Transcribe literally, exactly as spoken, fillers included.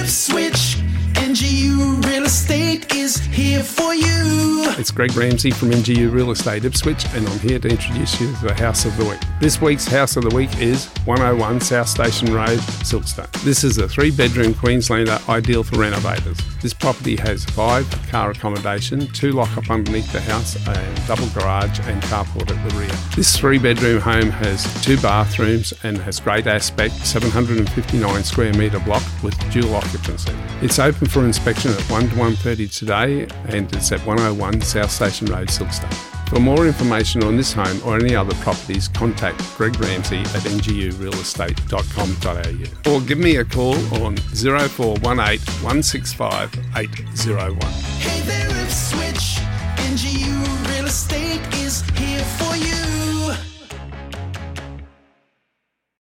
Ipswich, N G U Real Estate is here for you. It's Greg Ramsey from N G U Real Estate Ipswich, and I'm here to introduce you to the House of the Week. This week's House of the Week is one oh one South Station Road, Silkstone. This is a three-bedroom Queenslander ideal for renovators. This property has five car accommodation, two lock-up underneath the house, a double garage and carport at the rear. This three-bedroom home has two bathrooms and has great aspect, seven hundred fifty-nine square metre block with dual occupancy. It's open for inspection at one to one thirty today, and it's at one oh one South Station Road, Silkstone. For more information on this home or any other properties, contact Greg Ramsey at n g u real estate dot com dot a u or give me a call on zero four one eight, one six five, eight zero one. Hey there, Ipswich, N G U Real Estate is here for you.